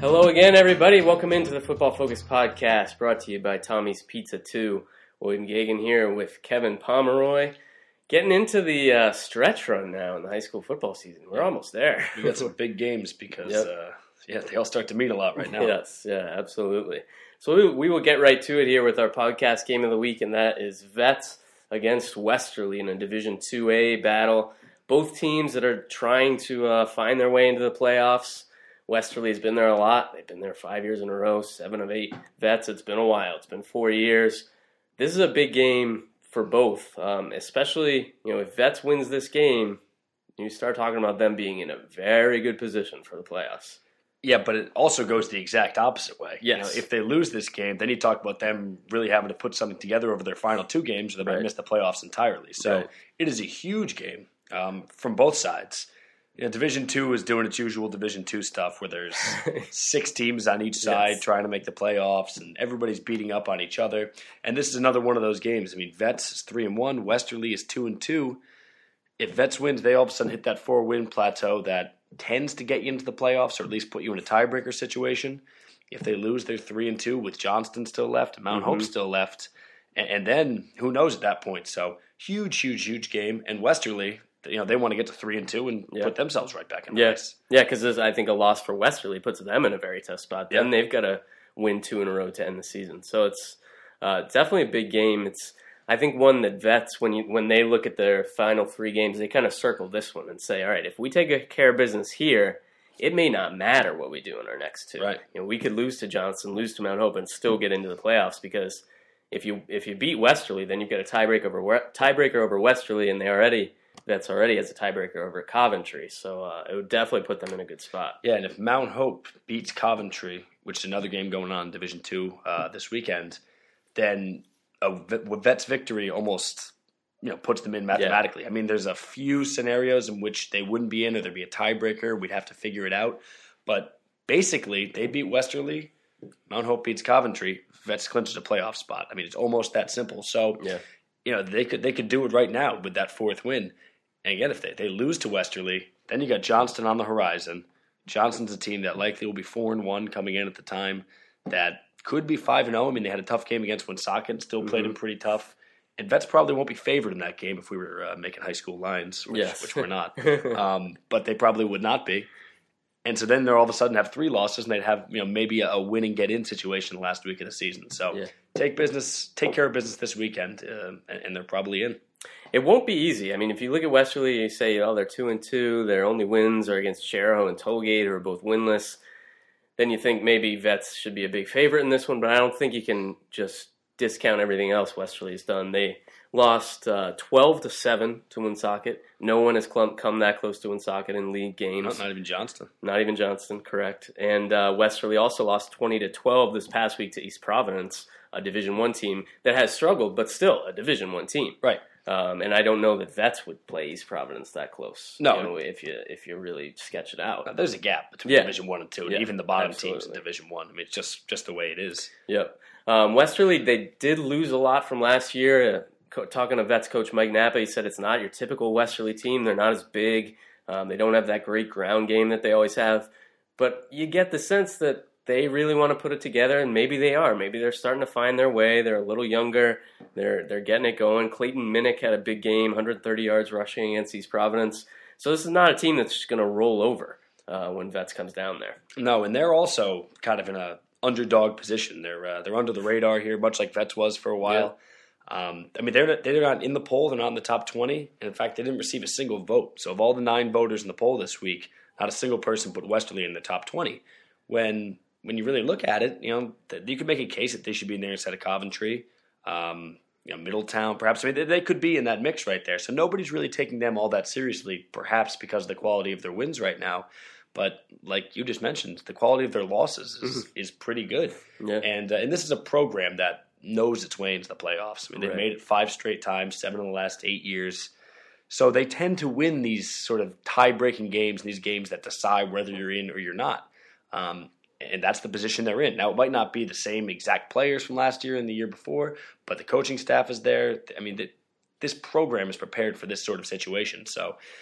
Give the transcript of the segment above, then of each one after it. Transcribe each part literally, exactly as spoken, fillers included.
Hello again, everybody. Welcome into the Football Focus podcast, brought to you by Tommy's Pizza two. William Gagan here with Kevin Pomeroy. Getting into the uh, stretch run now in the high school football season. We're almost there. We got some big games because, yep. uh, yeah, they all start to mean a lot right now. Yes, yeah, absolutely. So we, we will get right to it here with our podcast game of the week, and that is Vets against Westerly in a Division two A battle. Both teams that are trying to uh, find their way into the playoffs. Westerly has been there a lot. They've been there five years in a row, seven of eight. Vets, it's been a while. It's been four years. This is a big game for both, um, especially, you know, if Vets wins this game, you start talking about them being in a very good position for the playoffs. Yeah, but it also goes the exact opposite way. Yes. You know, if they lose this game, then you talk about them really having to put something together over their final two games, or they might Right. miss the playoffs entirely. So Right. it is a huge game um, from both sides. You know, Division Two is doing its usual Division Two stuff, where there's six teams on each side Yes. trying to make the playoffs, and everybody's beating up on each other. And this is another one of those games. I mean, Vets is three and one, Westerly is two and two. If Vets wins, they all of a sudden hit that four-win plateau that tends to get you into the playoffs, or at least put you in a tiebreaker situation. If they lose, they're three and two with Johnston still left, Mount Mm-hmm. Hope still left, and, and then who knows at that point? So huge, huge, huge game. And Westerly, you know, they want to get to three and two and Yeah. put themselves right back in the Yeah, race. yeah, because I think a loss for Westerly puts them in a very tough spot. Then Yeah. they've got to win two in a row to end the season. So it's uh, definitely a big game. It's I think one that Vets, when you when they look at their final three games, they kind of circle this one and say, all right, if we take a care of business here, it may not matter what we do in our next two. Right. You know, we could lose to Johnson, lose to Mount Hope, and still get into the playoffs because if you if you beat Westerly, then you've got a tiebreaker over tiebreaker over Westerly, and they already. That's already as a tiebreaker over Coventry, so uh, it would definitely put them in a good spot. Yeah, and if Mount Hope beats Coventry, which is another game going on in Division Two uh, this weekend, then a Vets victory almost you know puts them in mathematically. Yeah. I mean, there's a few scenarios in which they wouldn't be in, or there'd be a tiebreaker. We'd have to figure it out. But basically, they beat Westerly, Mount Hope beats Coventry, Vets clinches a playoff spot. I mean, it's almost that simple. So, yeah. you know, they could they could do it right now with that fourth win. And again, if they, they lose to Westerly, then you got Johnston on the horizon. Johnston's a team that likely will be four and one coming in at the time. That could be five and zero. I mean, they had a tough game against Woonsocket, still played Mm-hmm. them pretty tough. And Vets probably won't be favored in that game if we were uh, making high school lines, which, Yes. which we're not. um, but they probably would not be. And so then they're all of a sudden have three losses, and they'd have you know maybe a, a win and get in situation the last week of the season. So Yeah. take business, take care of business this weekend, uh, and, and they're probably in. It won't be easy. I mean, if you look at Westerly, you say, oh, they're two and two. Their only wins are against Sheridan and Tollgate, who are both winless. Then you think maybe Vets should be a big favorite in this one, but I don't think you can just discount everything else Westerly's done. They lost uh, twelve to seven to Woonsocket. No one has clum- come that close to Woonsocket in league games. Not, not even Johnston. Not even Johnston, correct. And uh, Westerly also lost twenty to twelve this past week to East Providence, a Division One team that has struggled, but still a Division One team. Right. Um, and I don't know that Vets would play East Providence that close. No. You know, if you if you really sketch it out. Now, there's a gap between Yeah. Division One and Two, and Yeah, even the bottom absolutely. teams in Division One. I. I mean, it's just just the way it is. Yep. Um, Westerly, they did lose a lot from last year. Uh, co- talking to Vets coach Mike Napa, he said it's not your typical Westerly team. They're not as big. Um, they don't have that great ground game that they always have. But you get the sense that they really want to put it together, and maybe they are. Maybe they're starting to find their way. They're a little younger. They're they're getting it going. Clayton Minnick had a big game, one hundred thirty yards rushing against East Providence. So this is not a team that's just going to roll over uh, when Vets comes down there. No, and they're also kind of in a underdog position. They're uh, they're under the radar here, much like Vets was for a while. Yeah. Um, I mean, they're not, they're not in the poll. They're not in the top twenty. And in fact, they didn't receive a single vote. So of all the nine voters in the poll this week, not a single person put Westerly in the top twenty. When when you really look at it, you know, th- you could make a case that they should be in there instead of Coventry, um, you know, Middletown, perhaps. I mean, they, they could be in that mix right there. So nobody's really taking them all that seriously, perhaps because of the quality of their wins right now. But like you just mentioned, the quality of their losses is, is pretty good. Yeah. And uh, and this is a program that knows its way into the playoffs. I mean, they've Right. made it five straight times, seven in the last eight years. So they tend to win these sort of tie-breaking games, these games that decide whether you're in or you're not. Um, and that's the position they're in. Now, it might not be the same exact players from last year and the year before, but the coaching staff is there. I mean, the, this program is prepared for this sort of situation. So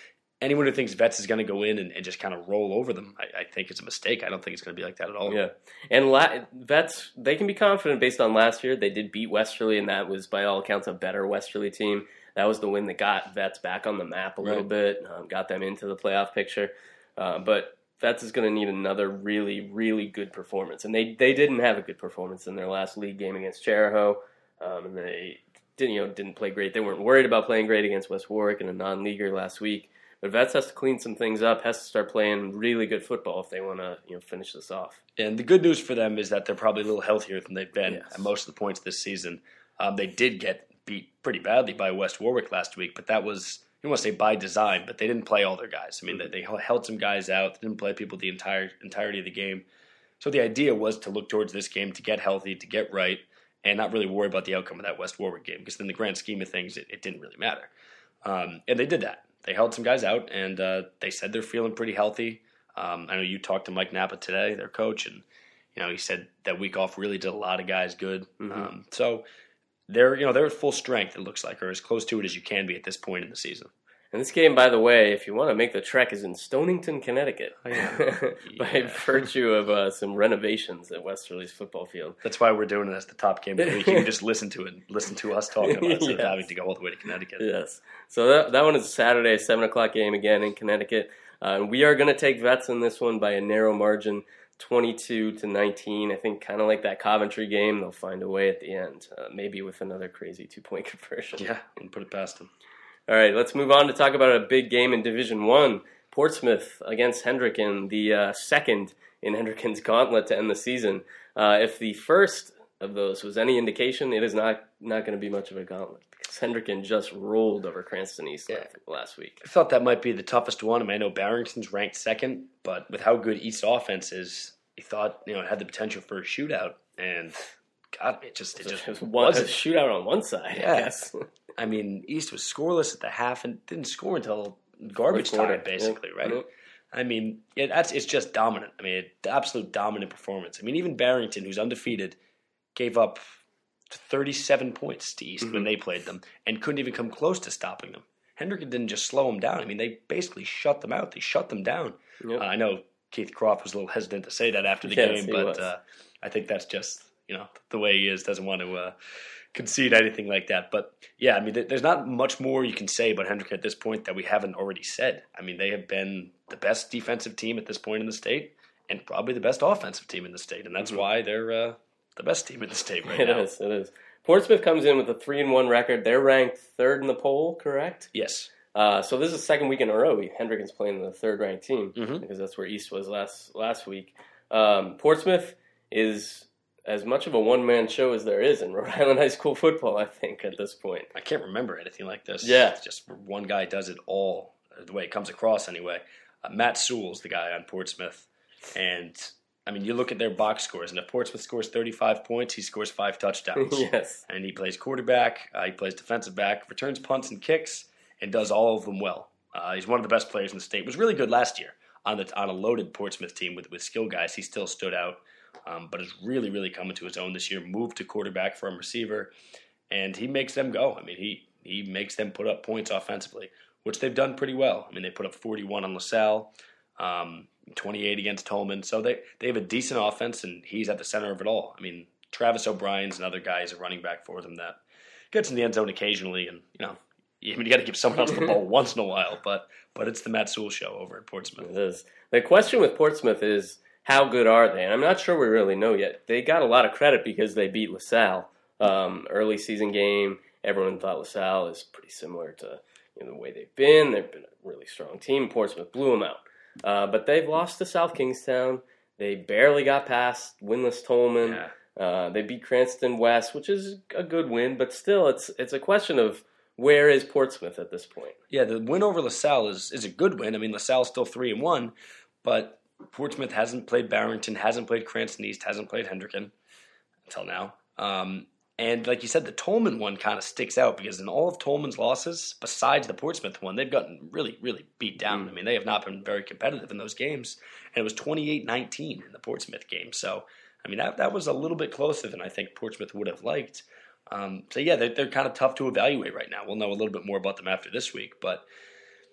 anyone who thinks Vets is going to go in and, and just kind of roll over them, I, I think it's a mistake. I don't think it's going to be like that at all. Yeah, and La- Vets, they can be confident based on last year. They did beat Westerly, and that was, by all accounts, a better Westerly team. That was the win that got Vets back on the map a little Right. bit, um, got them into the playoff picture. Uh, but Vets is going to need another really, really good performance. And they, they didn't have a good performance in their last league game against Charahoe, um, and they didn't, you know, didn't play great. They weren't worried about playing great against West Warwick in a non-leaguer last week. But Vets has to clean some things up, has to start playing really good football if they want to, you know, finish this off. And the good news for them is that they're probably a little healthier than they've been Yes. at most of the points this season. Um, they did get beat pretty badly by West Warwick last week, but that was, you want to say by design, but they didn't play all their guys. I mean, mm-hmm. they, they held some guys out, they didn't play people the entire entirety of the game. So the idea was to look towards this game to get healthy, to get right, and not really worry about the outcome of that West Warwick game, because in the grand scheme of things, it, it didn't really matter. Um, and they did that. They held some guys out, and uh, they said they're feeling pretty healthy. Um, I know you talked to Mike Napa today, their coach, and you know he said that week off really did a lot of guys good. Mm-hmm. Um, so they're you know they're at full strength. It looks like, or as close to it as you can be at this point in the season. And this game, by the way, if you want to make the trek, is in Stonington, Connecticut, oh, yeah. by yeah. virtue of uh, some renovations at Westerly's football field. That's why we're doing it as the top game of the week. You can just listen to it, listen to us talking about it instead yes. of having to go all the way to Connecticut. Yes. So that, that one is Saturday, seven o'clock game again in Connecticut. Uh, and we are going to take Vets in this one by a narrow margin, twenty-two to nineteen. I think kind of like that Coventry game, they'll find a way at the end, uh, maybe with another crazy two-point conversion. Yeah, and put it past them. All right, let's move on to talk about a big game in Division One. Portsmouth against Hendricken, the uh, second in Hendricken's gauntlet to end the season. Uh, if the first of those was any indication, it is not, not going to be much of a gauntlet, because Hendricken just rolled over Cranston East yeah. last week. I thought that might be the toughest one. I mean, I know Barrington's ranked second, but with how good East offense is, you thought you know it had the potential for a shootout, and God, it just it just it was one, a shootout on one side. Yeah. I guess. I mean, East was scoreless at the half and didn't score until garbage time, basically, yep. right? Yep. I mean, it, that's it's just dominant. I mean, it, absolute dominant performance. I mean, even Barrington, who's undefeated, gave up thirty-seven points to East mm-hmm. when they played them and couldn't even come close to stopping them. Hendricken didn't just slow them down. I mean, they basically shut them out. They shut them down. Yep. Uh, I know Keith Croft was a little hesitant to say that after the yes, game, but uh, I think that's just, you know, the way he is, doesn't want to uh, concede anything like that. But, yeah, I mean, th- there's not much more you can say about Hendricken at this point that we haven't already said. I mean, they have been the best defensive team at this point in the state and probably the best offensive team in the state, and that's mm-hmm. why they're uh, the best team in the state right it now. It is, it is. Portsmouth comes in with a three and one record. They're ranked third in the poll, correct? Yes. Uh, so this is the second week in a row. Hendricken's playing the third-ranked team mm-hmm. because that's where East was last last week. Um, Portsmouth is as much of a one-man show as there is in Rhode Island high school football, I think, at this point. I can't remember anything like this. Yeah. It's just one guy does it all, the way it comes across anyway. Uh, Matt Sewell's the guy on Portsmouth. And, I mean, you look at their box scores, and if Portsmouth scores thirty-five points, he scores five touchdowns. Yes. And he plays quarterback, uh, he plays defensive back, returns punts and kicks, and does all of them well. Uh, he's one of the best players in the state. Was really good last year on the on a loaded Portsmouth team with, with skill guys. He still stood out, um, but is really, really coming to his own this year. Moved to quarterback from receiver, and he makes them go. I mean, he he makes them put up points offensively, which they've done pretty well. I mean, they put up forty-one on LaSalle, um, twenty-eight against Tolman. So they, they have a decent offense, and he's at the center of it all. I mean, Travis O'Brien's another guy is a running back for them that gets in the end zone occasionally, and, you know, I mean, you got to give someone else the ball once in a while, but but it's the Matt Sewell show over at Portsmouth. It is. The question with Portsmouth is, how good are they? And I'm not sure we really know yet. They got a lot of credit because they beat LaSalle. Um, early season game, everyone thought LaSalle is pretty similar to you know, the way they've been. They've been a really strong team. Portsmouth blew them out. Uh, but they've lost to South Kingstown. They barely got past winless Tolman. Yeah. Uh, they beat Cranston West, which is a good win, but still, it's it's a question of where is Portsmouth at this point? Yeah, the win over LaSalle is, is a good win. I mean, LaSalle's still three and one, but Portsmouth hasn't played Barrington, hasn't played Cranston East, hasn't played Hendricken until now. Um, and like you said, the Tolman one kind of sticks out because in all of Tolman's losses, besides the Portsmouth one, they've gotten really, really beat down. Mm. I mean, they have not been very competitive in those games, and it was twenty-eight nineteen in the Portsmouth game. So, I mean, that that was a little bit closer than I think Portsmouth would have liked. Um, so, yeah, they're, they're kind of tough to evaluate right now. We'll know a little bit more about them after this week. But,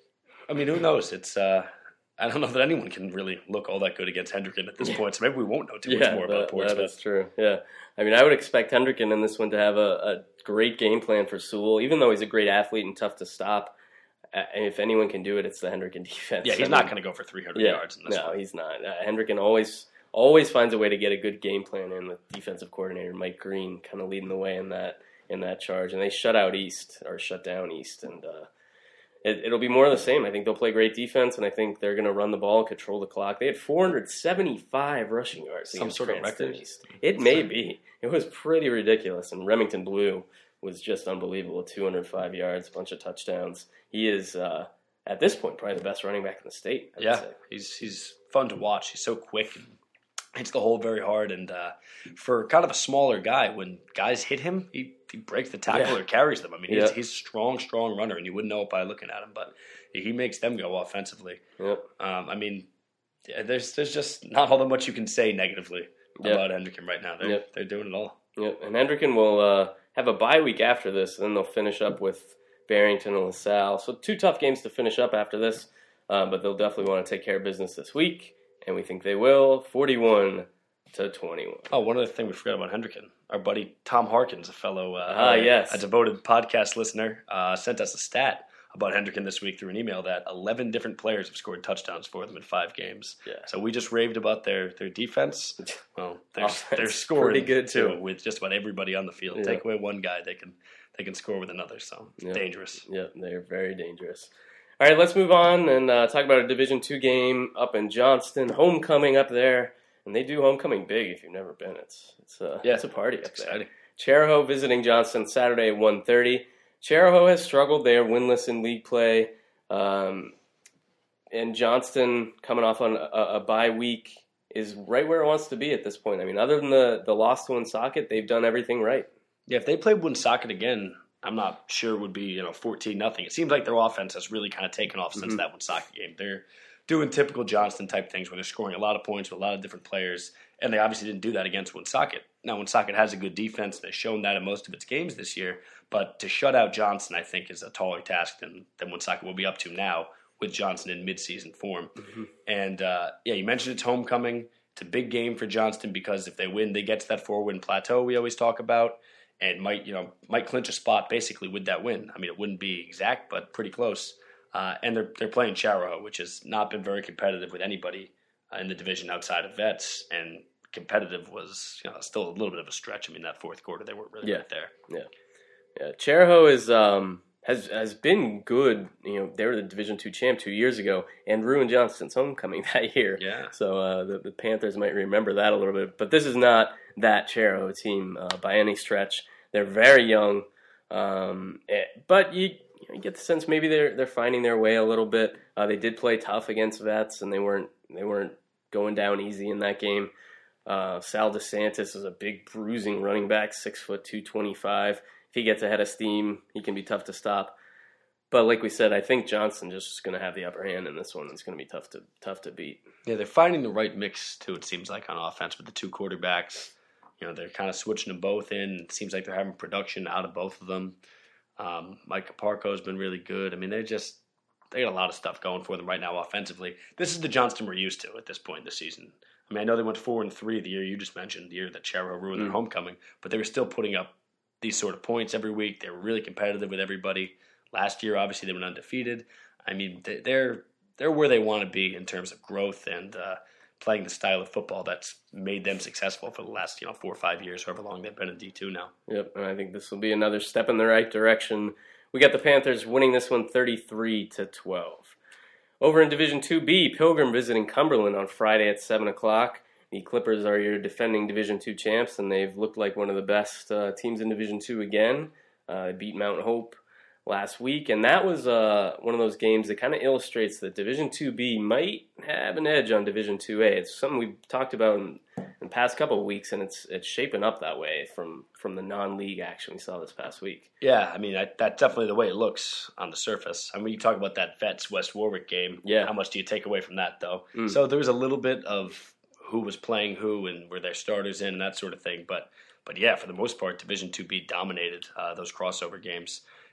I mean, who knows? It's uh, I don't know that anyone can really look all that good against Hendricken at this point, so maybe we won't know too much yeah, more that, about Portsmouth. That is true, yeah. I mean, I would expect Hendricken in this one to have a, a great game plan for Sewell, even though he's a great athlete and tough to stop. Uh, if anyone can do it, it's the Hendricken defense. Yeah, he's I not going to go for three hundred yeah, yards in this no, one. he's not. Uh, Hendricken always always finds a way to get a good game plan in with defensive coordinator Mike Green kind of leading the way in that in that charge. And they shut out East, or shut down East, and uh, it, it'll be more of the same. I think they'll play great defense, and I think they're going to run the ball and control the clock. They had four hundred seventy-five rushing yards. Some sort of record. East. It may be. It was pretty ridiculous, and Remington Blue was just unbelievable. two hundred five yards, a bunch of touchdowns. He is, uh, at this point, probably the best running back in the state. I'd yeah, say. he's he's fun to watch. He's so quick and hits the hole very hard. And uh, for kind of a smaller guy, when guys hit him, he, he breaks the tackle Yeah. or carries them. I mean, he's, Yeah. he's a strong, strong runner, and you wouldn't know it by looking at him, but he makes them go offensively. Yep. Um, I mean, yeah, there's there's just not all that much you can say negatively Yep. about Hendricken right now. They're, Yep. they're doing it all. Yep, and Hendricken will uh, have a bye week after this, and then they'll finish up with Barrington and LaSalle. So two tough games to finish up after this, uh, but they'll definitely want to take care of business this week, and we think they will. forty-one to twenty-one. Oh, one other thing we forgot about Hendricken. Our buddy Tom Harkins, a fellow, uh, Ah, yes. a devoted podcast listener, uh, sent us a stat about Hendricken this week through an email that eleven different players have scored touchdowns for them in five games. Yeah. So we just raved about their, their defense. Well, they're, Offense, they're scoring pretty good, too, too. with just about everybody on the field. Yeah. Take away one guy, they can they can score with another. So Yeah. dangerous. Yep, they're very dangerous. All right, let's move on and uh, talk about a Division two game up in Johnston. Homecoming up there, and they do homecoming big if you've never been. It's it's a, Yeah, it's a party up it's there. exciting. Charahoe visiting Johnston Saturday at one thirty. Charahoe has struggled. They are winless in league play. Um, and Johnston, coming off on a, a bye week, is right where it wants to be at this point. I mean, other than the, the loss to Woonsocket, they've done everything right. Yeah, if they played Woonsocket again, I'm not sure it would be, you know, fourteen nothing. It seems like their offense has really kind of taken off since Mm-hmm. that Woonsocket game. They're doing typical Johnston type things where they're scoring a lot of points with a lot of different players, and they obviously didn't do that against Woonsocket. Now, Woonsocket has a good defense. They've shown that in most of its games this year, but to shut out Johnston, I think, is a taller task than, than Woonsocket will be up to now with Johnston in midseason form. Mm-hmm. And, uh, yeah, you mentioned it's homecoming. It's a big game for Johnston because if they win, they get to that four-win plateau we always talk about, and might, you know, might clinch a spot basically with that win. I mean, it wouldn't be exact, but pretty close. Uh, and they're they're playing Charahoe, which has not been very competitive with anybody uh, in the division outside of Vets, and competitive was, you know, still a little bit of a stretch. I mean, that fourth quarter they weren't really Yeah. right there. Yeah, yeah. Charahoe is um has has been good. You know, they were the Division two champ two years ago, and ruined Johnston's homecoming that year. Yeah. So uh, the the Panthers might remember that a little bit. But this is not that Charahoe team uh, by any stretch. They're very young, um, eh, but you. You get the sense maybe they're they're finding their way a little bit. Uh, they did play tough against Vets, and they weren't they weren't going down easy in that game. Uh, Sal DeSantis is a big bruising running back, six foot two twenty five. If he gets ahead of steam, he can be tough to stop. But like we said, I think Johnston just is going to have the upper hand in this one. It's going to be tough to tough to beat. Yeah, they're finding the right mix too. It seems like on offense with the two quarterbacks. You know, they're kind of switching them both in. It seems like they're having production out of both of them. Um, Mike Caparco has been really good. I mean, they just they got a lot of stuff going for them right now offensively. This is the Johnston we're used to at this point in the season. I mean, I know they went four and three the year you just mentioned, the year that Charahoe ruined Mm. their homecoming, but they were still putting up these sort of points every week. They were really competitive with everybody. Last year, obviously, they went undefeated. I mean, they, they're they're where they want to be in terms of growth and uh, playing the style of football that's made them successful for the last, you know, four or five years, however long they've been in D two now. Yep, and I think this will be another step in the right direction. We got the Panthers winning this one thirty-three to twelve. Over in Division two B, Pilgrim visiting Cumberland on Friday at seven o'clock. The Clippers are your defending Division two champs, and they've looked like one of the best uh, teams in Division two again. Uh, they beat Mount Hope last week, and that was uh, one of those games that kind of illustrates that Division two B might have an edge on Division two A. It's something we've talked about in, in the past couple of weeks, and it's it's shaping up that way from, from the non-league action we saw this past week. Yeah, I mean, I, that's definitely the way it looks on the surface. I mean, you talk about that Vets West Warwick game. Yeah. How much do you take away from that, though? Mm. So there was a little bit of who was playing who and were their starters in and that sort of thing. But, but yeah, for the most part, Division two B dominated uh, those crossover games.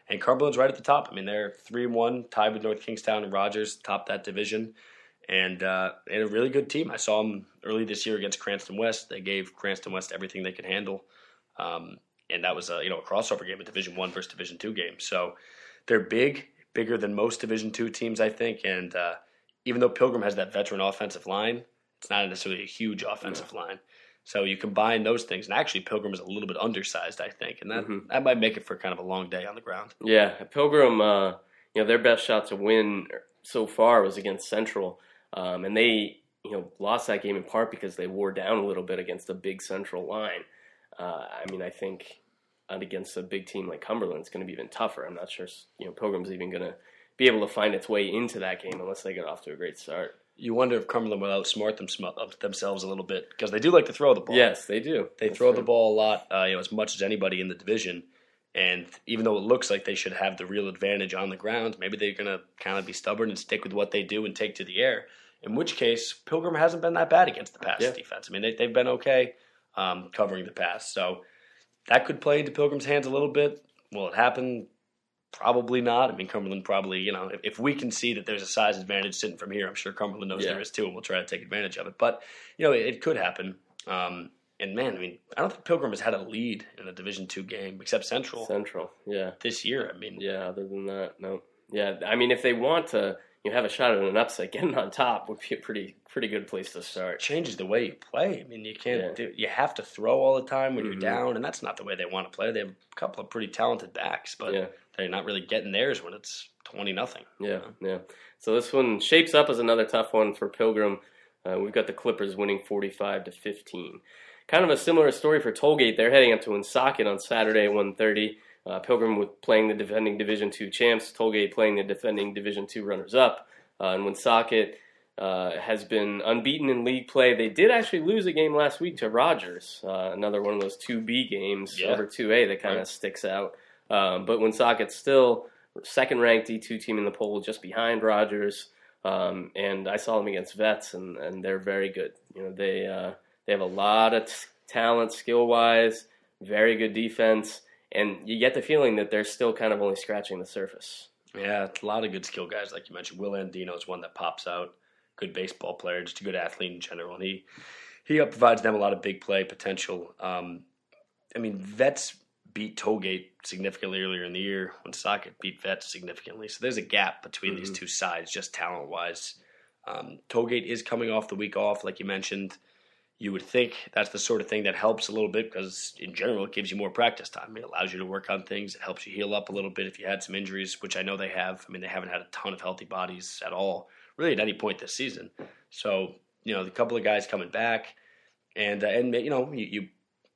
And Cumberland's right at the top. I mean, they're three and one, tied with North Kingstown and Rogers, top that division. And uh, they had a really good team. I saw them early this year against Cranston West. They gave Cranston West everything they could handle. Um, and that was a, you know, a crossover game, a Division One versus Division Two game. So they're big, bigger than most Division Two teams, I think. And uh, even though Pilgrim has that veteran offensive line, it's not necessarily a huge offensive yeah. line. So you combine those things. And actually, Pilgrim is a little bit undersized, I think. And that, mm-hmm. that might make it for kind of a long day on the ground. Yeah, Pilgrim, uh, you know, their best shot to win so far was against Central. Um, and they, you know, lost that game in part because they wore down a little bit against a big Central line. Uh, I mean, I think against a big team like Cumberland, it's going to be even tougher. I'm not sure, you know, Pilgrim's even going to be able to find its way into that game unless they get off to a great start. You wonder if Cumberland will outsmart them, themselves a little bit because they do like to throw the ball. Yes, they do. They That's throw true. the ball a lot, uh, you know, as much as anybody in the division. And even though it looks like they should have the real advantage on the ground, maybe they're going to kind of be stubborn and stick with what they do and take to the air. In which case, Pilgrim hasn't been that bad against the pass yeah. defense. I mean, they, they've been okay um, covering the pass. So that could play into Pilgrim's hands a little bit. Will it happen? Probably not. I mean, Cumberland probably, you know, if, if we can see that there's a size advantage sitting from here, I'm sure Cumberland knows yeah. there is too, and we'll try to take advantage of it. But, you know, it, it could happen. Um, and, man, I mean, I don't think Pilgrim has had a lead in a Division two game except Central. Central, yeah. This year, I mean. Yeah, other than that, no. Yeah, I mean, if they want to, you have a shot at an upset, getting on top would be a pretty pretty good place to start. It changes the way you play. I mean, you can't yeah. do, you have to throw all the time when mm-hmm. you're down, and that's not the way they want to play. They have a couple of pretty talented backs, but yeah. they're not really getting theirs when it's twenty nothing. Yeah, you know? yeah. So this one shapes up as another tough one for Pilgrim. Uh, we've got the Clippers winning forty-five to fifteen. Kind of a similar story for Tollgate. They're heading up to Woonsocket on Saturday at one thirty. Uh, Pilgrim with playing the defending Division two champs, Tollgate playing the defending Division two runners-up. Uh, and Woonsocket uh, has been unbeaten in league play. They did actually lose a game last week to Rogers, uh, another one of those two B games yeah. over two A that kind of right. sticks out. Um, but Woonsocket's still second-ranked D two team in the poll, just behind Rogers. Um, and I saw them against Vets, and, and they're very good. You know, they uh, they have a lot of t- talent, skill-wise, very good defense, and you get the feeling that they're still kind of only scratching the surface. Yeah, a lot of good skill guys, like you mentioned. Will Andino is one that pops out. Good baseball player, just a good athlete in general. And he, he provides them a lot of big play potential. Um, I mean, Vets beat Tollgate significantly earlier in the year. Woonsocket beat Vets significantly. So there's a gap between mm-hmm. these two sides, just talent-wise. Um, Tollgate is coming off the week off, like you mentioned. You would think that's the sort of thing that helps a little bit because, in general, it gives you more practice time. It allows you to work on things. It helps you heal up a little bit if you had some injuries, which I know they have. I mean, they haven't had a ton of healthy bodies at all, really at any point this season. So, you know, the couple of guys coming back, and, uh, and you know, you, you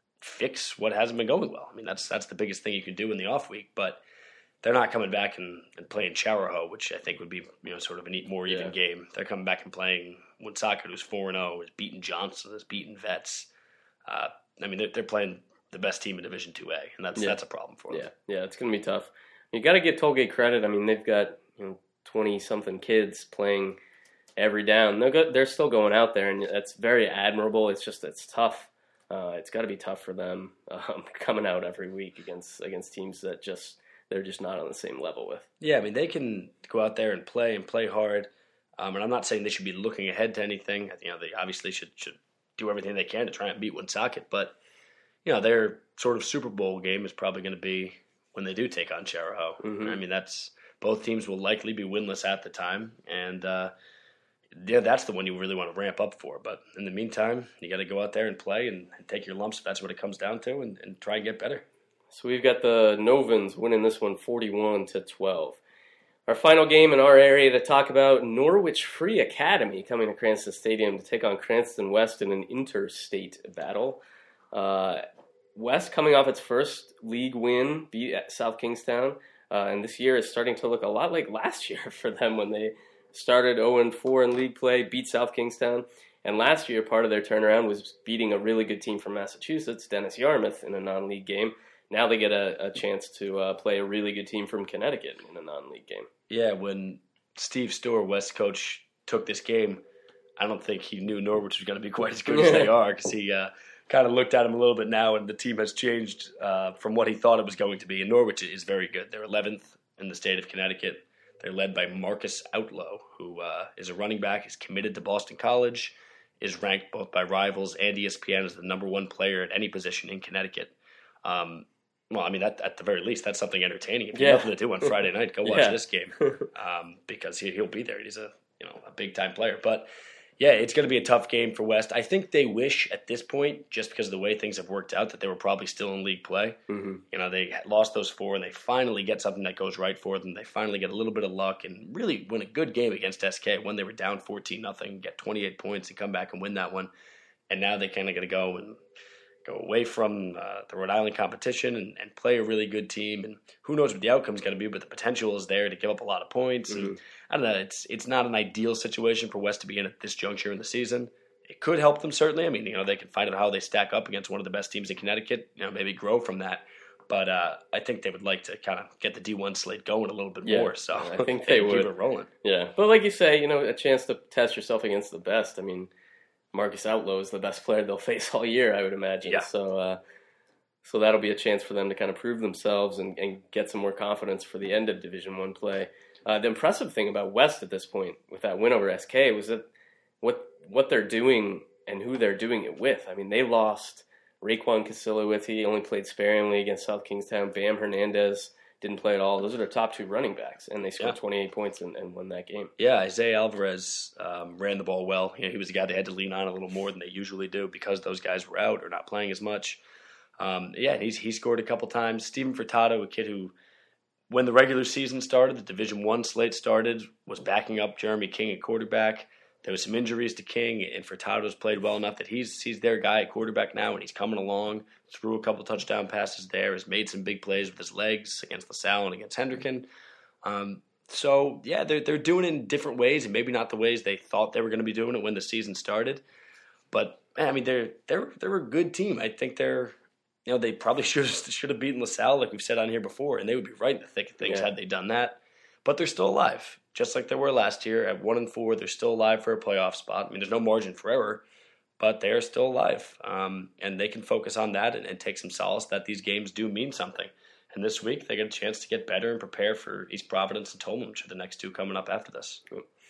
fix what hasn't been going well. I mean, that's that's the biggest thing you can do in the off week. But they're not coming back and, and playing Charahoe, which I think would be, you know, sort of a more even yeah. game. They're coming back and playing Woonsocket, who's four and oh, has beaten Johnson, has beaten Vets. Uh, I mean, they're, they're playing the best team in Division two A, and that's yeah. that's a problem for them. Yeah, yeah, it's going to be tough. You got to give Tollgate credit. I mean, they've got, you know, twenty-something kids playing every down. They're go- they're still going out there, and that's very admirable. It's just it's tough. Uh, it's got to be tough for them um, coming out every week against against teams that just they're just not on the same level with. Yeah, I mean, they can go out there and play and play hard. Um, and I'm not saying they should be looking ahead to anything. You know, they obviously should should do everything they can to try and beat Woonsocket. But, you know, their sort of Super Bowl game is probably going to be when they do take on Charahoe. Mm-hmm. I mean, that's both teams will likely be winless at the time. And, uh, yeah, that's the one you really want to ramp up for. But in the meantime, you got to go out there and play and, and take your lumps if that's what it comes down to and, and try and get better. So we've got the Novans winning this one forty-one to twelve. Our final game in our area to talk about, Norwich Free Academy coming to Cranston Stadium to take on Cranston West in an interstate battle. Uh, West coming off its first league win, beat at South Kingstown, uh, and this year is starting to look a lot like last year for them when they started oh and four in league play, beat South Kingstown. And last year, part of their turnaround was beating a really good team from Massachusetts, Dennis Yarmouth, in a non-league game. Now they get a, a chance to uh, play a really good team from Connecticut in a non-league game. Yeah, when Steve Storr, West coach, took this game, I don't think he knew Norwich was going to be quite as good as they are because he uh, kind of looked at him a little bit now, and the team has changed uh, from what he thought it was going to be. And Norwich is very good. They're eleventh in the state of Connecticut. They're led by Marcus Outlaw, who uh, is a running back, is committed to Boston College, is ranked both by Rivals and E S P N as the number one player at any position in Connecticut. Um, well, I mean, that, at the very least, that's something entertaining. If you have yeah. nothing to do on Friday night, go watch yeah. this game um, because he, he'll be there. He's a you know a big time player, but. Yeah, it's going to be a tough game for West. I think they wish at this point, just because of the way things have worked out, that they were probably still in league play. Mm-hmm. You know, they lost those four, and they finally get something that goes right for them. They finally get a little bit of luck and really win a good game against S K when they were down fourteen nothing, get twenty-eight points, and come back and win that one. And now they kind of got to go and go away from uh, the Rhode Island competition and, and play a really good team. And who knows what the outcome is going to be, but the potential is there to give up a lot of points. Mm-hmm. And I don't know. It's it's not an ideal situation for West to be in at this juncture in the season. It could help them, certainly. I mean, you know, they can find out how they stack up against one of the best teams in Connecticut, you know, maybe grow from that. But uh, I think they would like to kind of get the D one slate going a little bit yeah, more. So I think they, they would. Keep it rolling. Yeah. But like you say, you know, a chance to test yourself against the best. I mean, Marcus Outlaw is the best player they'll face all year, I would imagine. Yeah. So uh, so that'll be a chance for them to kind of prove themselves and, and get some more confidence for the end of Division One play. Uh, the impressive thing about West at this point with that win over S K was that what what they're doing and who they're doing it with. I mean, they lost Raekwon Casilla. He only played sparingly against South Kingstown. Bam Hernandez didn't play at all. Those are their top two running backs, and they scored yeah. twenty-eight points and, and won that game. Yeah, Isaiah Alvarez um, ran the ball well. You know, he was the guy they had to lean on a little more than they usually do because those guys were out or not playing as much. Um, yeah, he's, he scored a couple times. Steven Furtado, a kid who, when the regular season started, the Division One slate started, was backing up Jeremy King at quarterback. There was some injuries to King, and Furtado's played well enough that he's he's their guy at quarterback now, and he's coming along. Threw a couple touchdown passes there, has made some big plays with his legs against LaSalle and against Hendricken. Um, so, yeah, they're, they're doing it in different ways, and maybe not the ways they thought they were going to be doing it when the season started. But, man, I mean, they're they're they're a good team. I think they're, you know, they probably should have, should have beaten LaSalle, like we've said on here before, and they would be right in the thick of things yeah. had they done that. But they're still alive, just like they were last year. At one and four, they're still alive for a playoff spot. I mean, there's no margin for error, but they are still alive, um, and they can focus on that and, and take some solace that these games do mean something. And this week, they get a chance to get better and prepare for East Providence and Tolman, which are the next two coming up after this.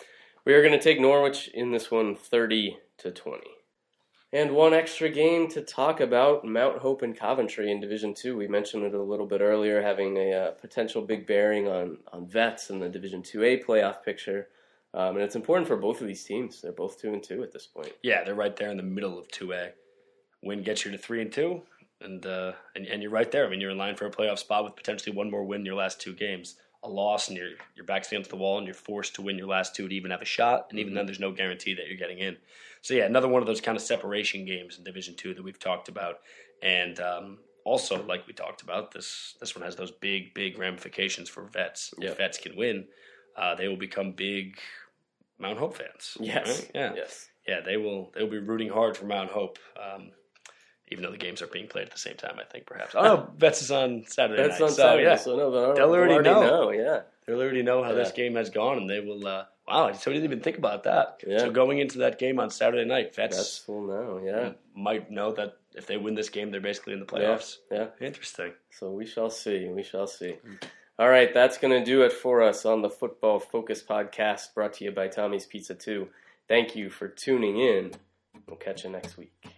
We are going to take Norwich in this one, thirty to twenty. And one extra game to talk about, Mount Hope and Coventry in Division Two. We mentioned it a little bit earlier, having a uh, potential big bearing on, on Vets in the Division Two A playoff picture. Um, and it's important for both of these teams. They're both two and two at this point. Yeah, they're right there in the middle of two A. Win gets you to three and two, and uh, and and you're right there. I mean, you're in line for a playoff spot with potentially one more win in your last two games. A loss, and your your back's against the wall, and you're forced to win your last two to even have a shot. And even mm-hmm. then, there's no guarantee that you're getting in. So yeah, another one of those kind of separation games in Division Two that we've talked about, and um, also like we talked about, this this one has those big big ramifications for Vets. Yep. If Vets can win, uh, they will become big Mount Hope fans. Yes, right? yeah, yes, yeah. They will they will be rooting hard for Mount Hope. Um, Even though the games are being played at the same time, I think perhaps. Oh no, Vets is on Saturday Vets night. on so, Saturday, yeah. so no, they'll, they'll already, already know. know. Yeah, they'll already know how yeah. this game has gone, and they will. Uh, wow, so I didn't even think about that. Yeah. So going into that game on Saturday night, Vets, Vets will know. Yeah, might know that if they win this game, they're basically in the playoffs. Yeah, yeah. Interesting. So we shall see. We shall see. All right, that's going to do it for us on the Football Focus podcast, brought to you by Tommy's Pizza two. Thank you for tuning in. We'll catch you next week.